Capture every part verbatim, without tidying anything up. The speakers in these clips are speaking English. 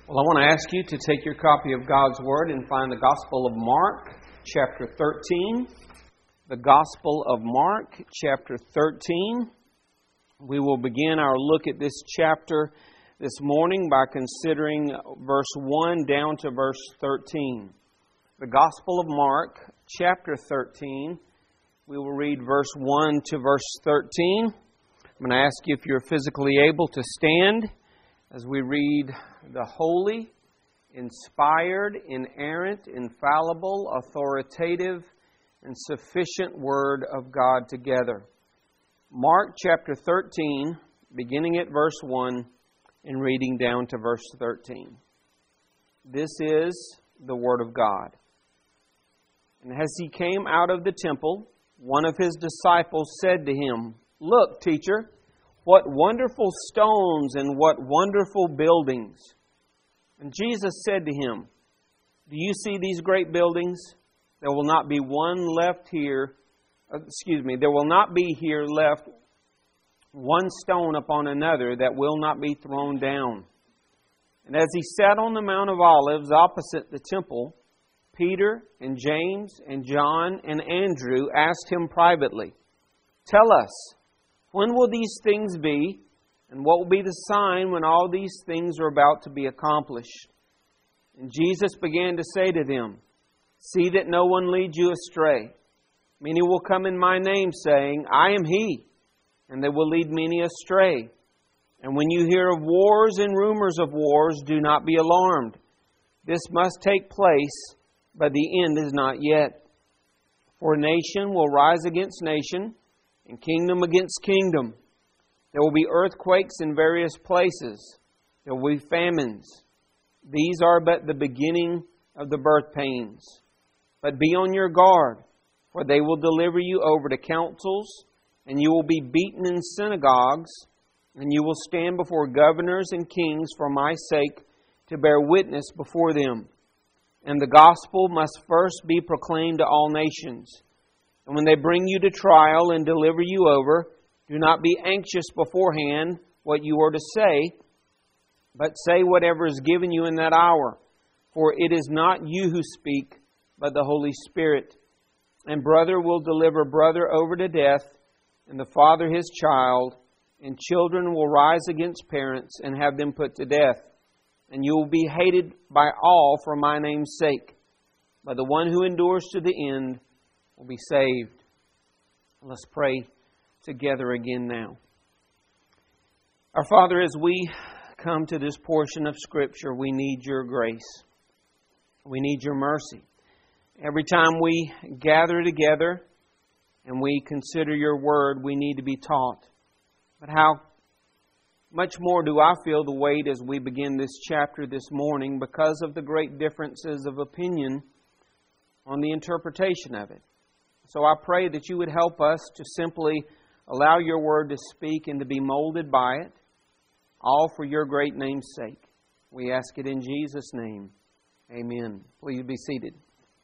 Well, I want to ask you to take your copy of God's Word and find the Gospel of Mark, chapter thirteen. The Gospel of Mark, chapter thirteen. We will begin our look at this chapter this morning by considering verse one down to verse thirteen. The Gospel of Mark, chapter thirteen. We will read verse one to verse thirteen. I'm going to ask you if you're physically able to stand as we read the holy, inspired, inerrant, infallible, authoritative, and sufficient Word of God together. Mark chapter thirteen, beginning at verse one and reading down to verse thirteen. This is the Word of God. And as he came out of the temple, one of his disciples said to him, "Look, teacher, what wonderful stones and what wonderful buildings." And Jesus said to him, "Do you see these great buildings? There will not be one left here, excuse me, there will not be here left one stone upon another that will not be thrown down." And as he sat on the Mount of Olives opposite the temple, Peter and James and John and Andrew asked him privately, "Tell us, when will these things be, and what will be the sign when all these things are about to be accomplished?" And Jesus began to say to them, "See that no one leads you astray. Many will come in my name, saying, 'I am He,' and they will lead many astray. And when you hear of wars and rumors of wars, do not be alarmed. This must take place, but the end is not yet. For nation will rise against nation, and kingdom against kingdom. There will be earthquakes in various places. There will be famines. These are but the beginning of the birth pains. But be on your guard, for they will deliver you over to councils, and you will be beaten in synagogues, and you will stand before governors and kings for my sake to bear witness before them. And the gospel must first be proclaimed to all nations. And when they bring you to trial and deliver you over, do not be anxious beforehand what you are to say, but say whatever is given you in that hour. For it is not you who speak, but the Holy Spirit. And brother will deliver brother over to death, and the father his child, and children will rise against parents and have them put to death. And you will be hated by all for my name's sake. But the one who endures to the end will be saved." Let's pray together again now. Our Father, as we come to this portion of Scripture, we need your grace. We need your mercy. Every time we gather together and we consider your word, we need to be taught. But how much more do I feel the weight as we begin this chapter this morning because of the great differences of opinion on the interpretation of it. So I pray that you would help us to simply allow your word to speak and to be molded by it, all for your great name's sake. We ask it in Jesus' name. Amen. Please be seated.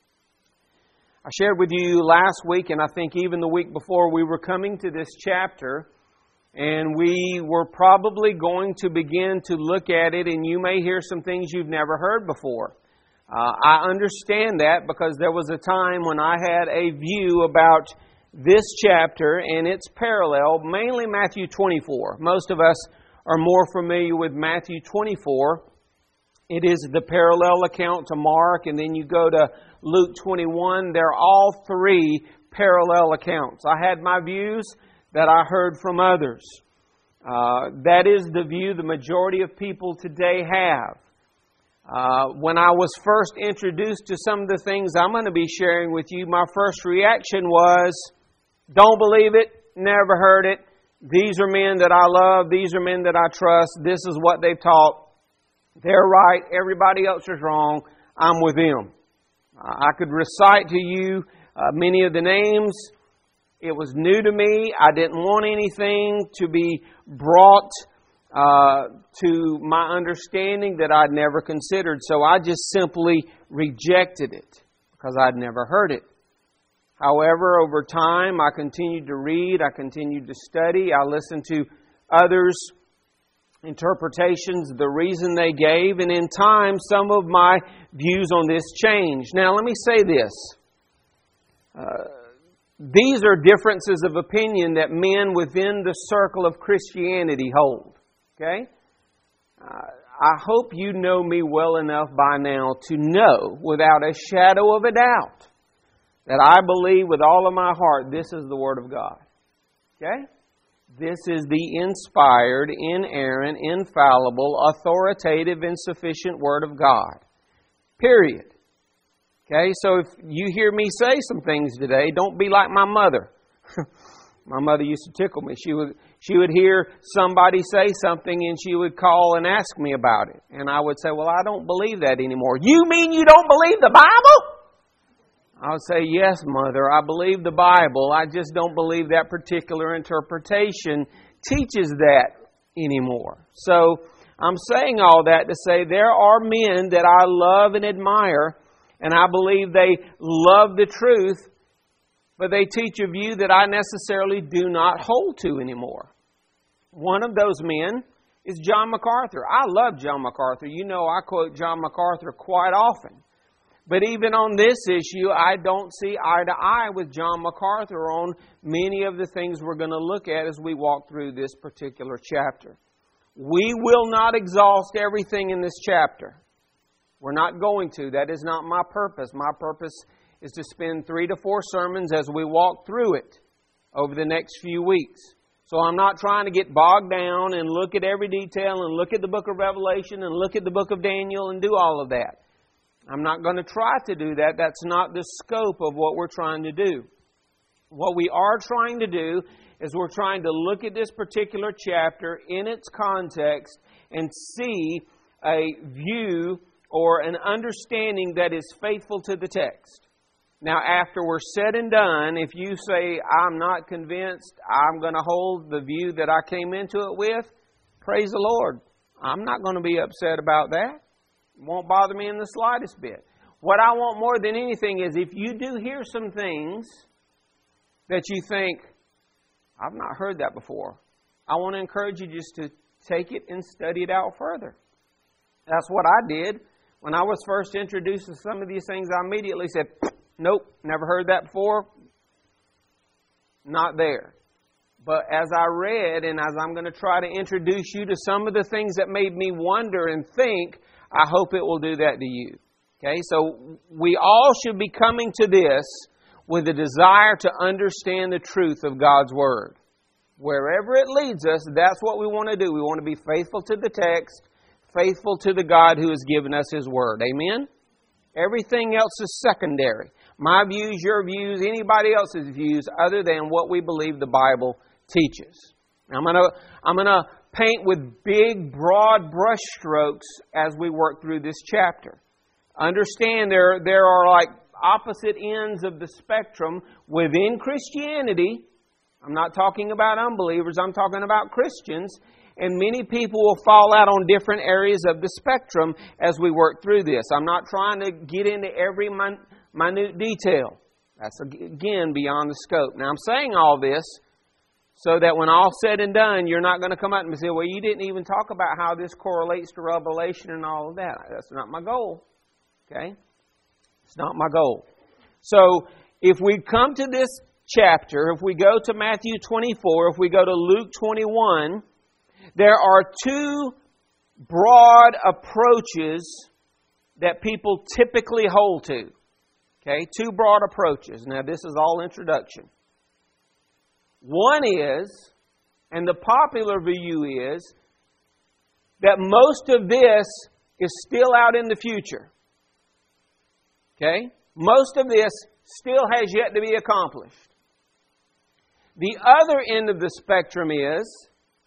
I shared with you last week, and I think even the week before, we were coming to this chapter, and we were probably going to begin to look at it, and you may hear some things you've never heard before. Uh, I understand that because there was a time when I had a view about this chapter and its parallel, mainly Matthew twenty-four. Most of us are more familiar with Matthew twenty-four. It is the parallel account to Mark, and then you go to Luke twenty-one. They're all three parallel accounts. I had my views that I heard from others. Uh, that is the view the majority of people today have. Uh, when I was first introduced to some of the things I'm going to be sharing with you, my first reaction was, don't believe it, never heard it. These are men that I love. These are men that I trust. This is what they've taught. They're right. Everybody else is wrong. I'm with them. I could recite to you uh, many of the names. It was new to me. I didn't want anything to be brought uh, to my understanding that I'd never considered. So I just simply rejected it because I'd never heard it. However, over time, I continued to read. I continued to study. I listened to others interpretations, the reason they gave, and in time some of my views on this changed. Now let me say this. Uh, these are differences of opinion that men within the circle of Christianity hold. Okay? Uh, I hope you know me well enough by now to know without a shadow of a doubt that I believe with all of my heart this is the Word of God. Okay? This is the inspired, inerrant, infallible, authoritative, and sufficient Word of God. Period. Okay? So if you hear me say some things today, don't be like my mother. My mother used to tickle me. She would she would hear somebody say something and she would call and ask me about it. And I would say, well, I don't believe that anymore. You mean you don't believe the Bible? I would say, yes, Mother, I believe the Bible. I just don't believe that particular interpretation teaches that anymore. So I'm saying all that to say there are men that I love and admire, and I believe they love the truth, but they teach a view that I necessarily do not hold to anymore. One of those men is John MacArthur. I love John MacArthur. You know I quote John MacArthur quite often. But even on this issue, I don't see eye to eye with John MacArthur on many of the things we're going to look at as we walk through this particular chapter. We will not exhaust everything in this chapter. We're not going to. That is not my purpose. My purpose is to spend three to four sermons as we walk through it over the next few weeks. So I'm not trying to get bogged down and look at every detail and look at the book of Revelation and look at the book of Daniel and do all of that. I'm not going to try to do that. That's not the scope of what we're trying to do. What we are trying to do is we're trying to look at this particular chapter in its context and see a view or an understanding that is faithful to the text. Now, after we're said and done, if you say, I'm not convinced, I'm going to hold the view that I came into it with, praise the Lord. I'm not going to be upset about that. It won't bother me in the slightest bit. What I want more than anything is if you do hear some things that you think, I've not heard that before, I want to encourage you just to take it and study it out further. That's what I did. When I was first introduced to some of these things, I immediately said, nope, never heard that before. Not there. But as I read and as I'm going to try to introduce you to some of the things that made me wonder and think, I hope it will do that to you. Okay, so we all should be coming to this with a desire to understand the truth of God's Word. Wherever it leads us, that's what we want to do. We want to be faithful to the text, faithful to the God who has given us His Word. Amen? Everything else is secondary. My views, your views, anybody else's views, other than what we believe the Bible teaches. I'm going to I'm going to paint with big, broad brush strokes as we work through this chapter. Understand there there are like opposite ends of the spectrum within Christianity. I'm not talking about unbelievers. I'm talking about Christians. And many people will fall out on different areas of the spectrum as we work through this. I'm not trying to get into every min- minute detail. That's, again, beyond the scope. Now, I'm saying all this so that when all said and done, you're not going to come out and say, well, you didn't even talk about how this correlates to Revelation and all of that. That's not my goal. Okay? It's not my goal. So, if we come to this chapter, if we go to Matthew twenty-four, if we go to Luke twenty-one, there are two broad approaches that people typically hold to. Okay, two broad approaches. Now, this is all introduction. One is, and the popular view is, that most of this is still out in the future. Okay? Most of this still has yet to be accomplished. The other end of the spectrum is,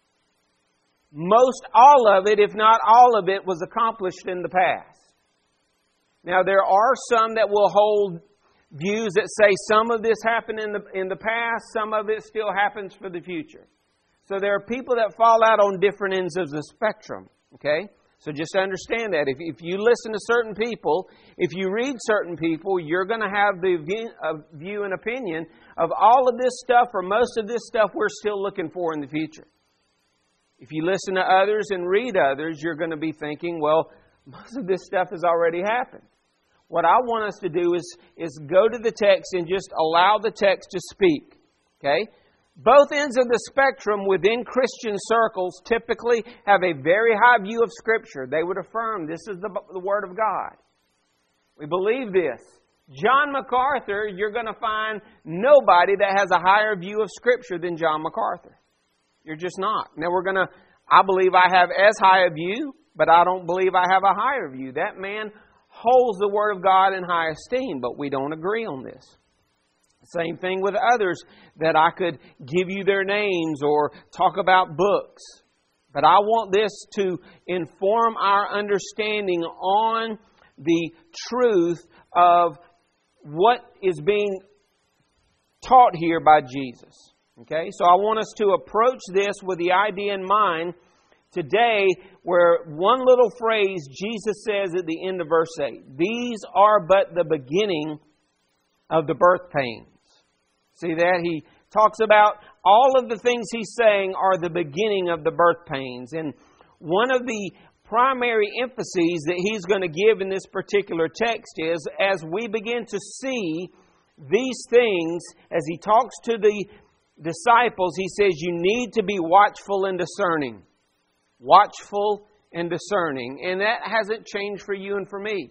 most all of it, if not all of it, was accomplished in the past. Now, there are some that will hold views that say some of this happened in the in the past, some of it still happens for the future. So there are people that fall out on different ends of the spectrum. Okay? So just understand that. If, if you listen to certain people, if you read certain people, you're going to have the view, uh, view and opinion of all of this stuff or most of this stuff we're still looking for in the future. If you listen to others and read others, you're going to be thinking, well, most of this stuff has already happened. What I want us to do is, is go to the text and just allow the text to speak. Okay? Both ends of the spectrum within Christian circles typically have a very high view of Scripture. They would affirm this is the, the Word of God. We believe this. John MacArthur, you're going to find nobody that has a higher view of Scripture than John MacArthur. You're just not. Now we're going to, I believe I have as high a view, but I don't believe I have a higher view. That man holds the Word of God in high esteem, but we don't agree on this. Same thing with others that I could give you their names or talk about books. But I want this to inform our understanding on the truth of what is being taught here by Jesus. Okay, so I want us to approach this with the idea in mind today where one little phrase Jesus says at the end of verse eight. These are but the beginning of the birth pains. See that? He talks about all of the things he's saying are the beginning of the birth pains. And one of the primary emphases that he's going to give in this particular text is as we begin to see these things, as he talks to the disciples, he says you need to be watchful and discerning. Watchful and discerning. And that hasn't changed for you and for me.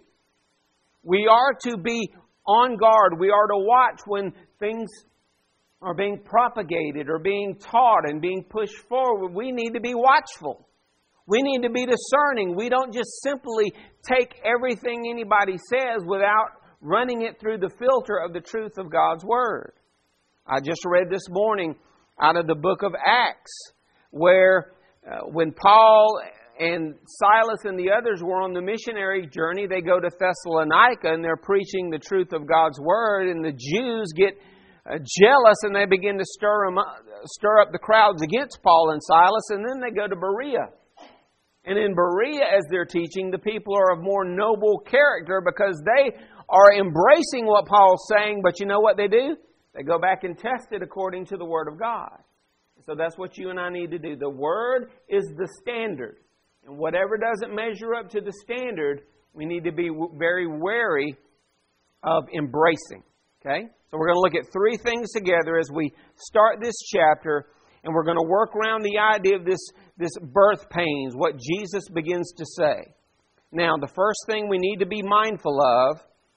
We are to be on guard. We are to watch when things are being propagated or being taught and being pushed forward. We need to be watchful. We need to be discerning. We don't just simply take everything anybody says without running it through the filter of the truth of God's Word. I just read this morning out of the book of Acts where uh, when Paul and Silas and the others were on the missionary journey, they go to Thessalonica and they're preaching the truth of God's Word, and the Jews get uh, jealous and they begin to stir, them up, stir up the crowds against Paul and Silas, and then they go to Berea. And in Berea, as they're teaching, the people are of more noble character because they are embracing what Paul's saying, but you know what they do? They go back and test it according to the Word of God. So that's what you and I need to do. The Word is the standard. And whatever doesn't measure up to the standard, we need to be very wary of embracing. Okay? So we're going to look at three things together as we start this chapter. And we're going to work around the idea of this, this birth pains, what Jesus begins to say. Now, the first thing we need to be mindful of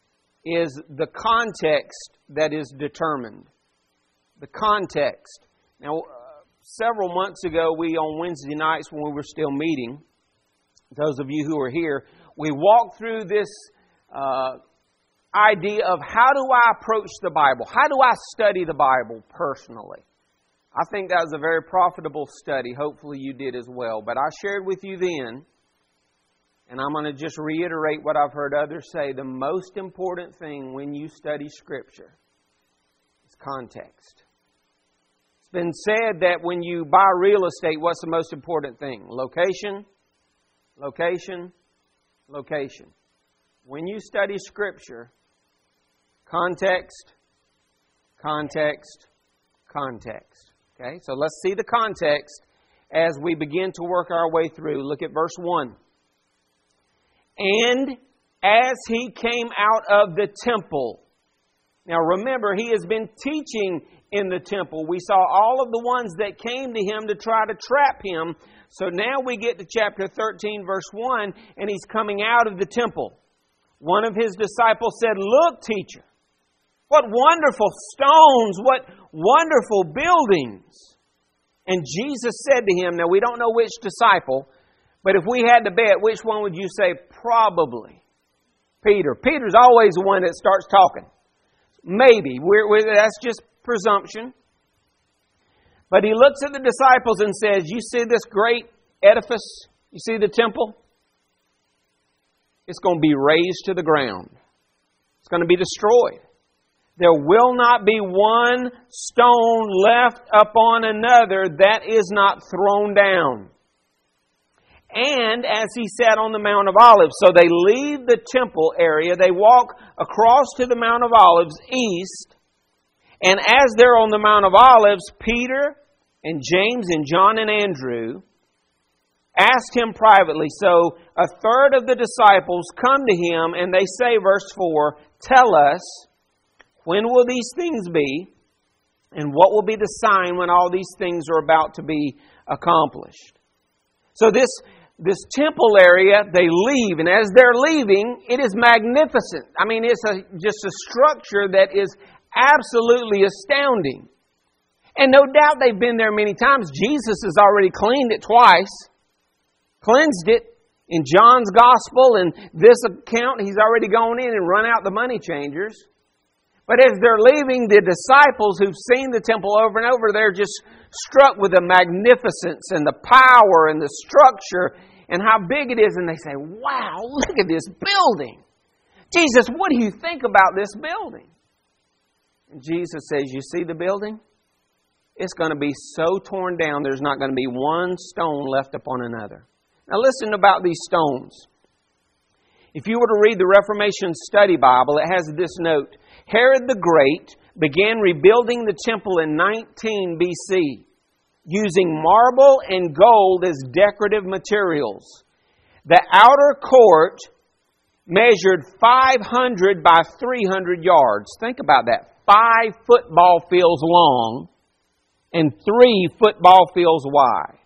is the context that is determined. The context. Now, uh, several months ago, we on Wednesday nights when we were still meeting, those of you who are here, we walked through this uh, idea of how do I approach the Bible? How do I study the Bible personally? I think that was a very profitable study. Hopefully you did as well. But I shared with you then, and I'm going to just reiterate what I've heard others say, the most important thing when you study Scripture is context. It's been said that when you buy real estate, what's the most important thing? Location, location, location. When you study Scripture, context, context, context. Okay, so let's see the context as we begin to work our way through. Look at verse one. And as he came out of the temple. Now remember, he has been teaching in the temple. We saw all of the ones that came to him to try to trap him. So now we get to chapter thirteen, verse one, and he's coming out of the temple. One of his disciples said, "Look, teacher, what wonderful stones, what wonderful buildings." And Jesus said to him, now we don't know which disciple, but if we had to bet, which one would you say? Probably Peter. Peter's always the one that starts talking. Maybe. We're, we're, that's just presumption. But he looks at the disciples and says, you see this great edifice? You see the temple? It's going to be razed to the ground. It's going to be destroyed. There will not be one stone left upon another that is not thrown down. And as he sat on the Mount of Olives, so they leave the temple area, they walk across to the Mount of Olives east, and as they're on the Mount of Olives, Peter and James and John and Andrew asked Him privately. So a third of the disciples come to Him and they say, verse four, tell us, when will these things be? And what will be the sign when all these things are about to be accomplished? So this, this temple area, they leave. And as they're leaving, it is magnificent. I mean, it's a, just a structure that is absolutely astounding. And no doubt they've been there many times. Jesus has already cleaned it twice. Cleansed it in John's Gospel. And this account, He's already gone in and run out the money changers. But as they're leaving, the disciples who've seen the temple over and over, they're just struck with the magnificence and the power and the structure and how big it is. And they say, wow, look at this building. Jesus, what do you think about this building? And Jesus says, you see the building? It's going to be so torn down, there's not going to be one stone left upon another. Now listen about these stones. If you were to read the Reformation Study Bible, it has this note. Herod the Great began rebuilding the temple in nineteen B C using marble and gold as decorative materials. The outer court measured five hundred by three hundred yards. Think about that. Five football fields long and three football fields wide.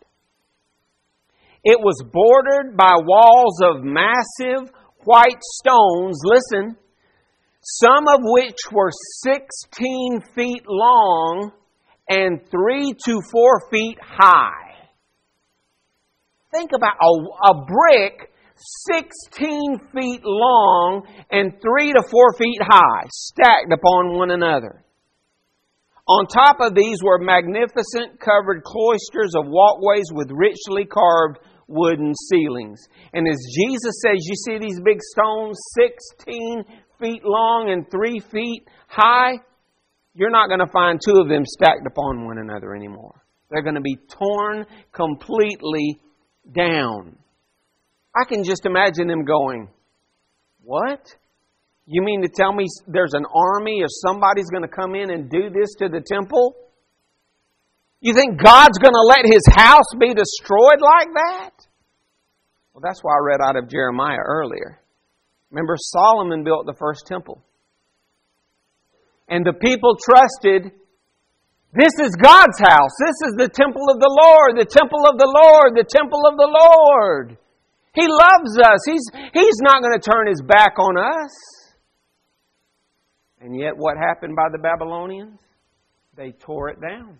It was bordered by walls of massive white stones, listen, some of which were sixteen feet long and three to four feet high. Think about a, a brick sixteen feet long and three to four feet high, stacked upon one another. On top of these were magnificent covered cloisters of walkways with richly carved wooden ceilings. And as Jesus says, you see these big stones, sixteen feet long and three feet high? You're not going to find two of them stacked upon one another anymore. They're going to be torn completely down. I can just imagine them going, what? You mean to tell me there's an army or somebody's going to come in and do this to the temple? You think God's going to let His house be destroyed like that? Well, that's why I read out of Jeremiah earlier. Remember, Solomon built the first temple. And the people trusted, this is God's house. This is the temple of the Lord, the temple of the Lord, the temple of the Lord. He loves us. He's, he's not going to turn His back on us. And yet what happened by the Babylonians? They tore it down.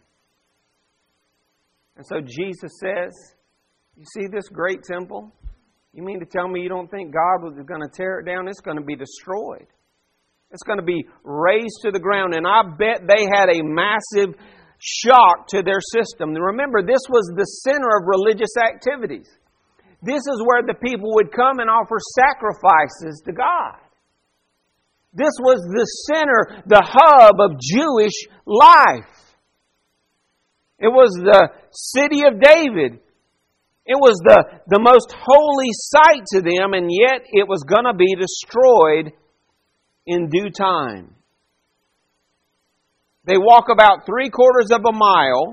And so Jesus says, you see this great temple? You mean to tell me you don't think God was going to tear it down? It's going to be destroyed. It's going to be razed to the ground. And I bet they had a massive shock to their system. Remember, this was the center of religious activities. This is where the people would come and offer sacrifices to God. This was the center, the hub of Jewish life. It was the city of David. It was the, the most holy site to them, and yet it was going to be destroyed in due time. They walk about three quarters of a mile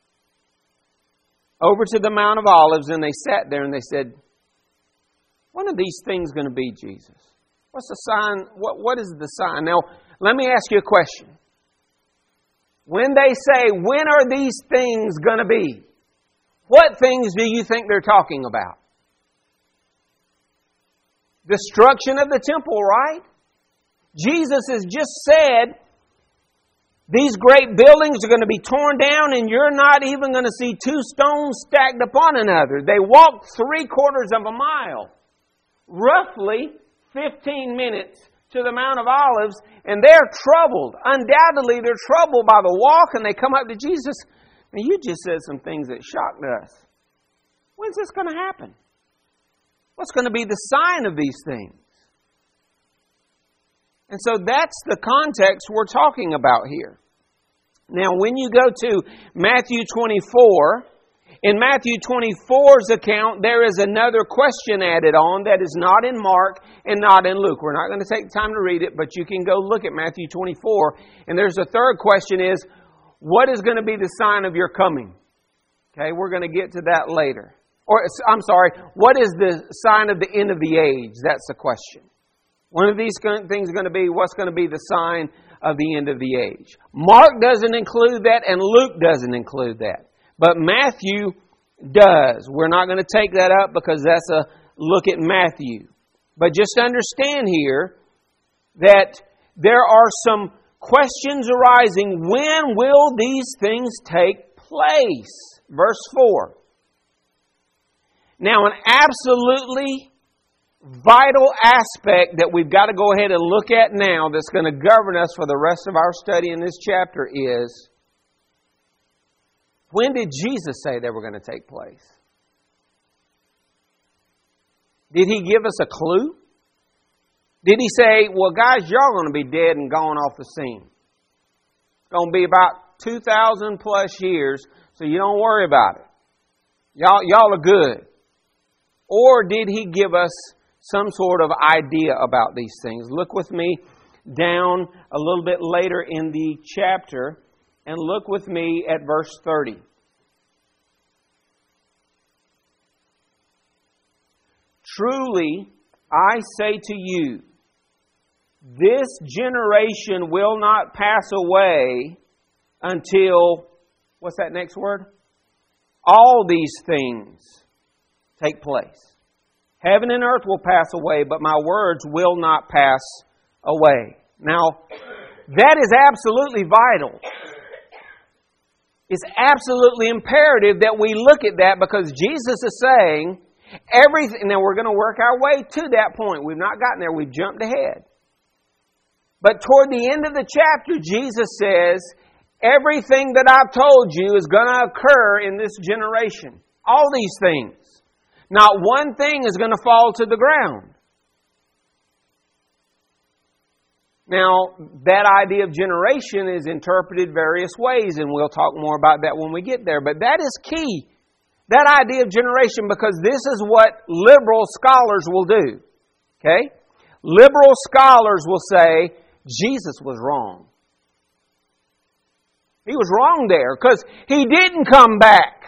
over to the Mount of Olives, and they sat there and they said, when are these things going to be, Jesus? What's the sign? What, what is the sign? Now, let me ask you a question. When they say, when are these things going to be? What things do you think they're talking about? Destruction of the temple, right? Jesus has just said, these great buildings are going to be torn down and you're not even going to see two stones stacked upon another. They walked three quarters of a mile, roughly fifteen minutes to the Mount of Olives, and they're troubled. Undoubtedly, they're troubled by the walk, and they come up to Jesus. And you just said some things that shocked us. When's this going to happen? What's going to be the sign of these things? And so that's the context we're talking about here. Now, when you go to Matthew twenty-four, in Matthew twenty-four's account, there is another question added on that is not in Mark and not in Luke. We're not going to take time to read it, but you can go look at Matthew twenty-four. And there's a third question is, what is going to be the sign of your coming? Okay, we're going to get to that later. Or, I'm sorry, what is the sign of the end of the age? That's the question. One of these things is going to be, what's going to be the sign of the end of the age? Mark doesn't include that, and Luke doesn't include that. But Matthew does. We're not going to take that up because that's a look at Matthew. But just understand here that there are some questions arising. When will these things take place? Verse four. Now, an absolutely vital aspect that we've got to go ahead and look at now that's going to govern us for the rest of our study in this chapter is, when did Jesus say they were going to take place? Did He give us a clue? Did He say, well, guys, y'all are going to be dead and gone off the scene. It's going to be about two thousand plus years, so you don't worry about it. Y'all, y'all are good. Or did He give us some sort of idea about these things? Look with me down a little bit later in the chapter and look with me at verse thirty. Truly, I say to you, this generation will not pass away until, what's that next word? All these things take place. Heaven and earth will pass away, but my words will not pass away. Now, that is absolutely vital. It's absolutely imperative that we look at that because Jesus is saying everything. Now, we're going to work our way to that point. We've not gotten there. We've jumped ahead. But toward the end of the chapter, Jesus says, everything that I've told you is going to occur in this generation. All these things. Not one thing is going to fall to the ground. Now, that idea of generation is interpreted various ways, and we'll talk more about that when we get there. But that is key. That idea of generation, because this is what liberal scholars will do. Okay? Liberal scholars will say, Jesus was wrong. He was wrong there, because He didn't come back.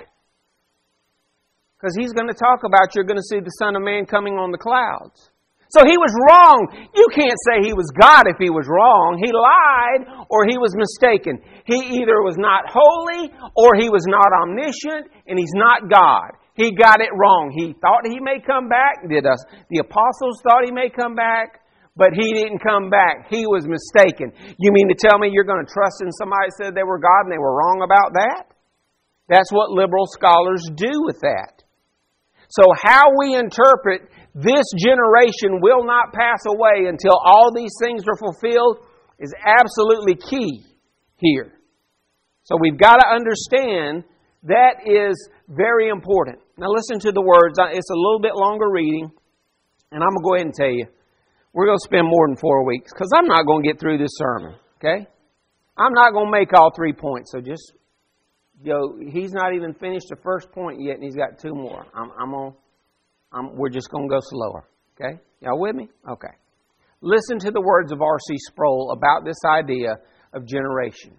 Because He's going to talk about, you're going to see the Son of Man coming on the clouds. So He was wrong. You can't say He was God if He was wrong. He lied or He was mistaken. He either was not holy or He was not omniscient, and He's not God. He got it wrong. He thought He may come back. Did us? The apostles thought He may come back, but He didn't come back. He was mistaken. You mean to tell me you're going to trust in somebody that said they were God and they were wrong about that? That's what liberal scholars do with that. So how we interpret this generation will not pass away until all these things are fulfilled is absolutely key here. So we've got to understand that is very important. Now listen to the words. It's a little bit longer reading, and I'm going to go ahead and tell you, we're going to spend more than four weeks because I'm not going to get through this sermon, okay? I'm not going to make all three points, so just... Yo, he's not even finished the first point yet, and he's got two more. I'm, I'm on. I'm, we're just going to go slower. Okay, y'all with me? Okay. Listen to the words of R C Sproul about this idea of generation.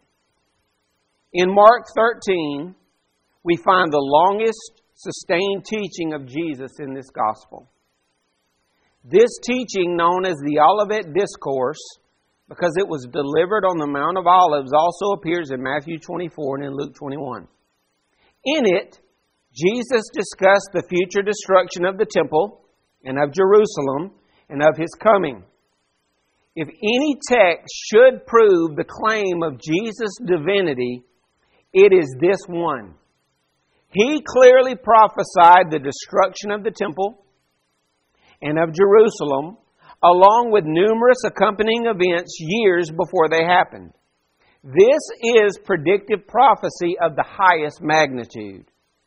In Mark thirteen, we find the longest sustained teaching of Jesus in this gospel. This teaching, known as the Olivet Discourse, because it was delivered on the Mount of Olives, also appears in Matthew twenty-four and in Luke twenty-one. In it, Jesus discussed the future destruction of the temple and of Jerusalem and of His coming. If any text should prove the claim of Jesus' divinity, it is this one. He clearly prophesied the destruction of the temple and of Jerusalem, along with numerous accompanying events years before they happened. This is predictive prophecy of the highest magnitude.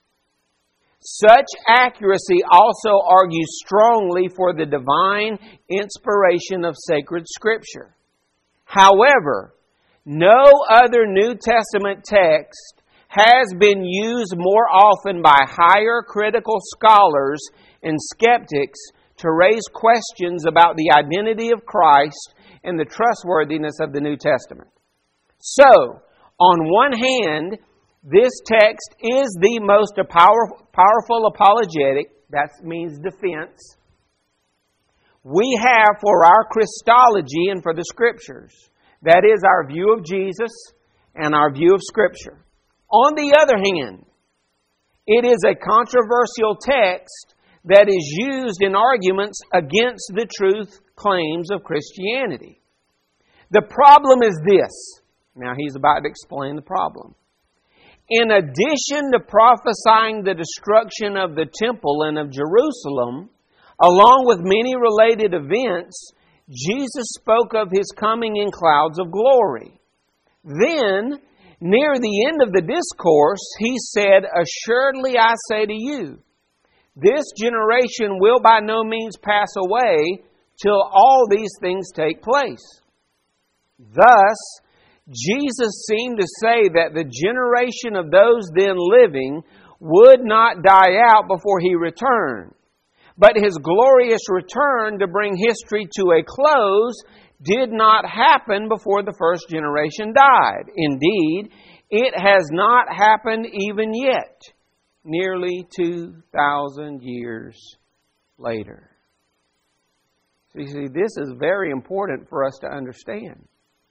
Such accuracy also argues strongly for the divine inspiration of sacred Scripture. However, no other New Testament text has been used more often by higher critical scholars and skeptics to raise questions about the identity of Christ and the trustworthiness of the New Testament. So, on one hand, This text is the most power, powerful apologetic, that means defense, we have for our Christology and for the Scriptures. That is our view of Jesus and our view of Scripture. On the other hand, it is a controversial text that is used in arguments against the truth claims of Christianity. The problem is this. Now he's about to explain the problem. In addition to prophesying the destruction of the temple and of Jerusalem, along with many related events, Jesus spoke of His coming in clouds of glory. Then, near the end of the discourse, He said, "Assuredly I say to you, this generation will by no means pass away till all these things take place." Thus, Jesus seemed to say that the generation of those then living would not die out before He returned. But His glorious return to bring history to a close did not happen before the first generation died. Indeed, it has not happened even yet, nearly two thousand years later. So you see, this is very important for us to understand.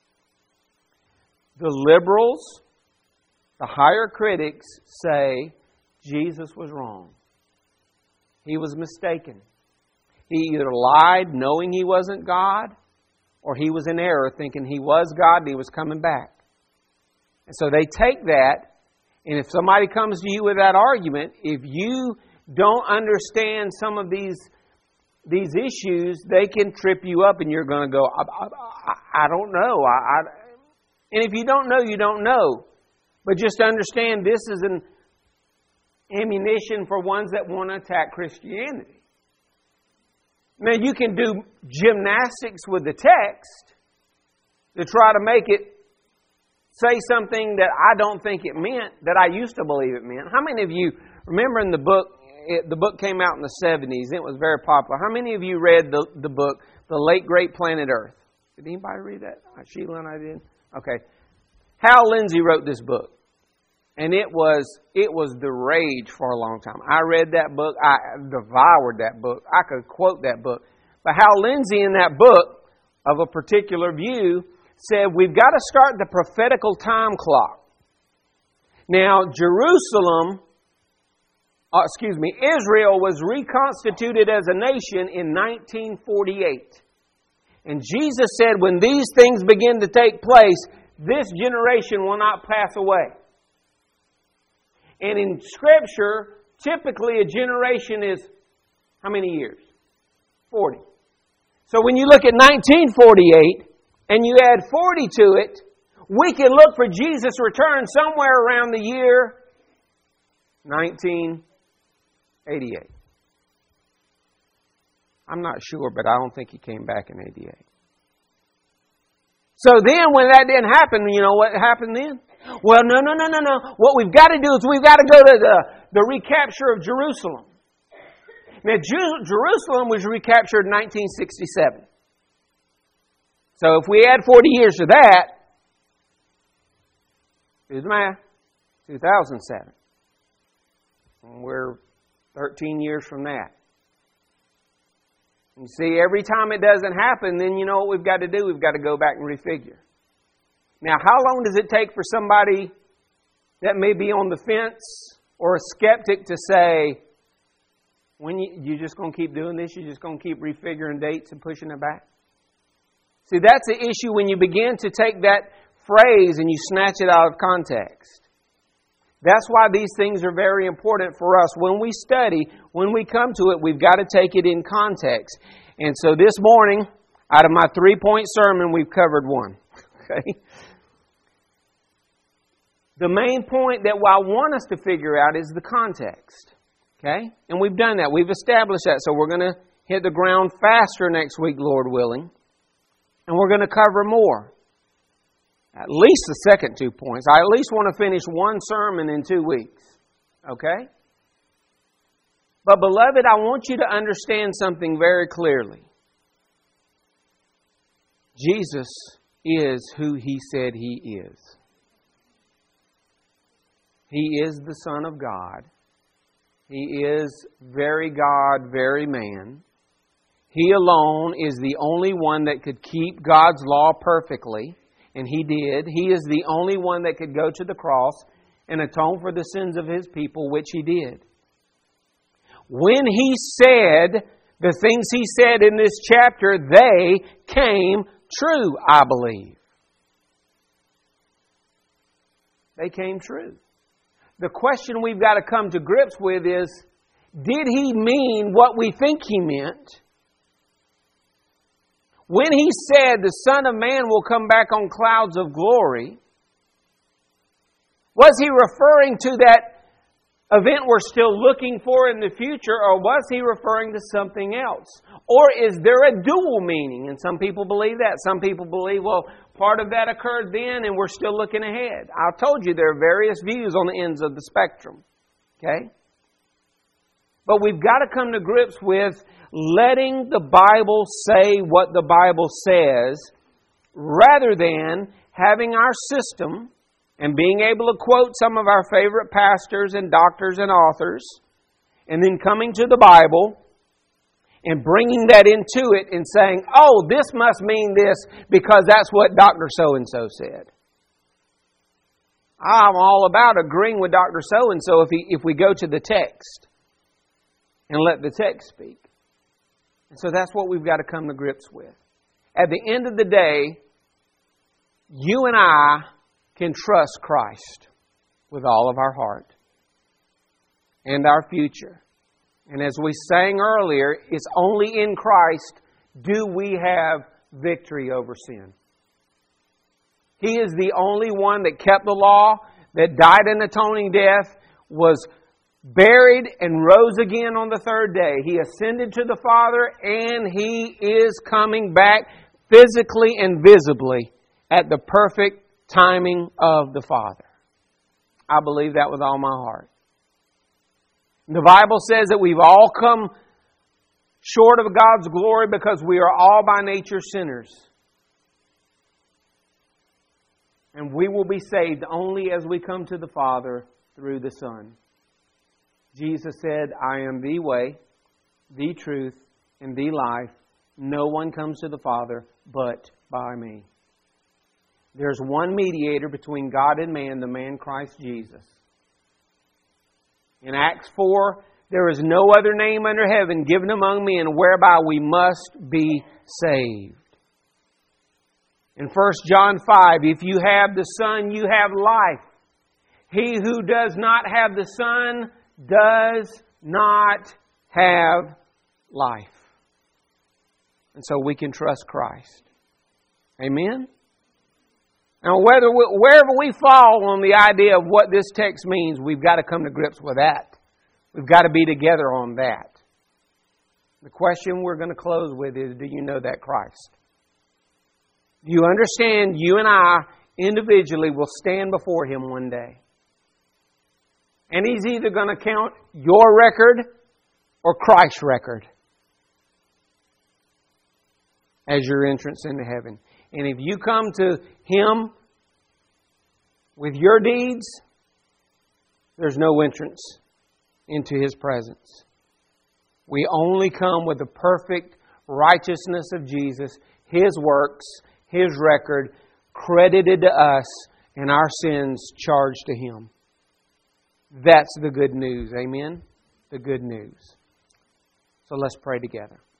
The liberals, the higher critics say Jesus was wrong. He was mistaken. He either lied knowing He wasn't God, or He was in error thinking He was God and He was coming back. And so they take that, and if somebody comes to you with that argument, if you don't understand some of these, these issues, they can trip you up and you're going to go, I, I, I don't know. I, I, and if you don't know, you don't know. But just understand this is an ammunition for ones that want to attack Christianity. Now, you can do gymnastics with the text to try to make it say something that I don't think it meant, that I used to believe it meant. How many of you remember in the book, it, the book came out in the seventies, it was very popular. How many of you read the, the book, The Late Great Planet Earth? Did anybody read that? Sheila and I did. Okay. Hal Lindsey wrote this book. And it was it was the rage for a long time. I read that book. I devoured that book. I could quote that book. But Hal Lindsey in that book, of a particular view, said we've got to start the prophetical time clock. Now, Jerusalem, uh, excuse me, Israel was reconstituted as a nation in nineteen forty-eight. And Jesus said when these things begin to take place, this generation will not pass away. And in Scripture, typically a generation is how many years? forty. So when you look at nineteen forty-eight and you add forty to it, we can look for Jesus' return somewhere around the year nineteen eighty-eight. I'm not sure, but I don't think He came back in eighty-eight. So then when that didn't happen, you know what happened then? Well, no, no, no, no, no. What we've got to do is we've got to go to the, the recapture of Jerusalem. Now, Ju- Jerusalem was recaptured in nineteen sixty-seven. So if we add forty years to that, do the math, two thousand seven. And we're thirteen years from that. You see, every time it doesn't happen, then you know what we've got to do? We've got to go back and refigure. Now, how long does it take for somebody that may be on the fence or a skeptic to say, when you, you're just going to keep doing this, you're just going to keep refiguring dates and pushing it back? See, that's the issue when you begin to take that phrase and you snatch it out of context. That's why these things are very important for us. When we study, when we come to it, we've got to take it in context. And so this morning, out of my three-point sermon, we've covered one. Okay? The main point that I want us to figure out is the context. Okay? And we've done that. We've established that. So we're going to hit the ground faster next week, Lord willing. And we're going to cover more. At least the second two points. I at least want to finish one sermon in two weeks. Okay? But beloved, I want you to understand something very clearly. Jesus is who He said He is. He is the Son of God. He is very God, very man. He alone is the only one that could keep God's law perfectly, and He did. He is the only one that could go to the cross and atone for the sins of His people, which He did. When He said the things He said in this chapter, they came true, I believe. They came true. The question we've got to come to grips with is, did He mean what we think He meant? When He said the Son of Man will come back on clouds of glory, was He referring to that event we're still looking for in the future, or was He referring to something else? Or is there a dual meaning? And some people believe that. Some people believe, well, part of that occurred then and we're still looking ahead. I told you there are various views on the ends of the spectrum. Okay? But we've got to come to grips with letting the Bible say what the Bible says, rather than having our system and being able to quote some of our favorite pastors and doctors and authors, and then coming to the Bible and bringing that into it and saying, oh, this must mean this because that's what Doctor So-and-so said. I'm all about agreeing with Doctor So-and-so if, he, if we go to the text and let the text speak. And so that's what we've got to come to grips with. At the end of the day, you and I can trust Christ with all of our heart and our future. And as we sang earlier, it's only in Christ do we have victory over sin. He is the only one that kept the law, that died an atoning death, was buried and rose again on the third day. He ascended to the Father, and He is coming back physically and visibly at the perfect timing of the Father. I believe that with all my heart. The Bible says that we've all come short of God's glory because we are all by nature sinners. And we will be saved only as we come to the Father through the Son. Jesus said, I am the way, the truth, and the life. No one comes to the Father but by me. There's one mediator between God and man, the man Christ Jesus. In Acts four, there is no other name under heaven given among men whereby we must be saved. In First John five, if you have the Son, you have life. He who does not have the Son does not have life. And so we can trust Christ. Amen? Now, whether we, wherever we fall on the idea of what this text means, we've got to come to grips with that. We've got to be together on that. The question we're going to close with is, do you know that Christ? Do you understand you and I individually will stand before Him one day? And He's either going to count your record or Christ's record as your entrance into heaven. And if you come to Him with your deeds, there's no entrance into His presence. We only come with the perfect righteousness of Jesus, His works, His record, credited to us, and our sins charged to Him. That's the good news. Amen? The good news. So let's pray together.